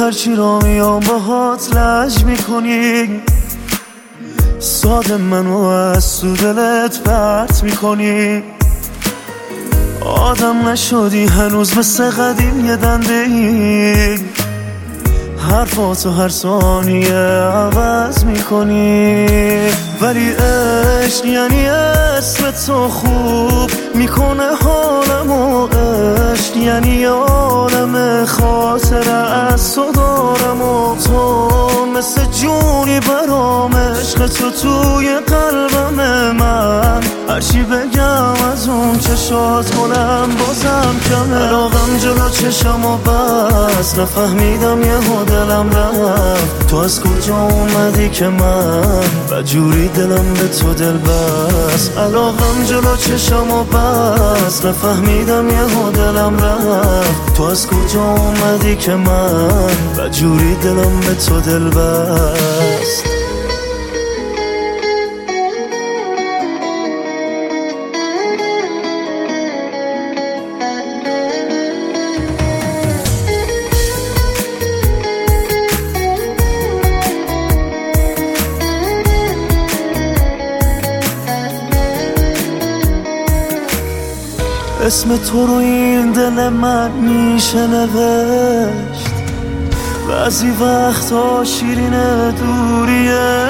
هرچی را میام باهات لج میکنی، ساده منو از تو دلت پرت میکنی. آدم نشدی هنوز مثل قدیم یه دنده ای، حرفاتو هر ثانیه عوض میکنی. ولی عشق یعنی اسم تو خوب میکنه حالمو، عشق یعنی عالم خاطره از تو دارم و تو مثل جونی برام، عشق تو توی قلبم من. هرچی بگم از اون چشات کنم بازم کمه. علاقم جلو چشم و بس، نفهمیدم یه دلم رفت. تو از کجا اومدی که من بجوری دلم به تو دل بس. علاقم جلو چشم و بس، نفهمیدم یه دلم رفت. تو از کجا اومدی که من بجوری دلم به تو دل بس. اسم تو رو این دل من میشه نوشت، بعضی وقتا شیرین دوریه.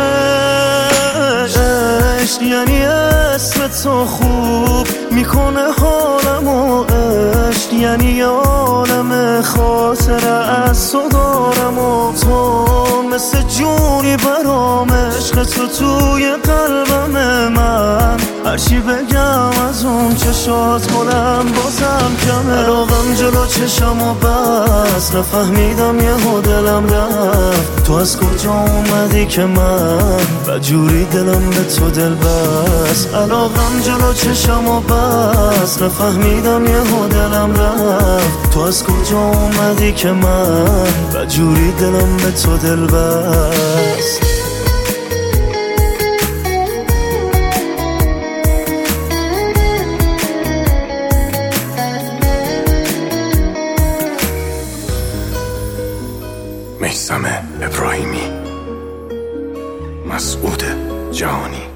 عشق یعنی اسم تو خوب میکنه حالمو، عشق یعنی عالم خاطره از تو دارم و تو مثل جونی برام، عشق تو توی قلبم من. هرچی بگم از اون چشات کنم بازم کمه. علاقم جلو چشم و بس، نفهمیدم یه دلم رفت. تو از کجا اومدی که من بجوری دلم به تو دل بس. علاقم جلو چشم و بس، نفهمیدم یه دلم رفت. تو از کجا اومدی که من بجوری دلم به تو دل بس. میثم ابراهیمی، مسعود جهانی.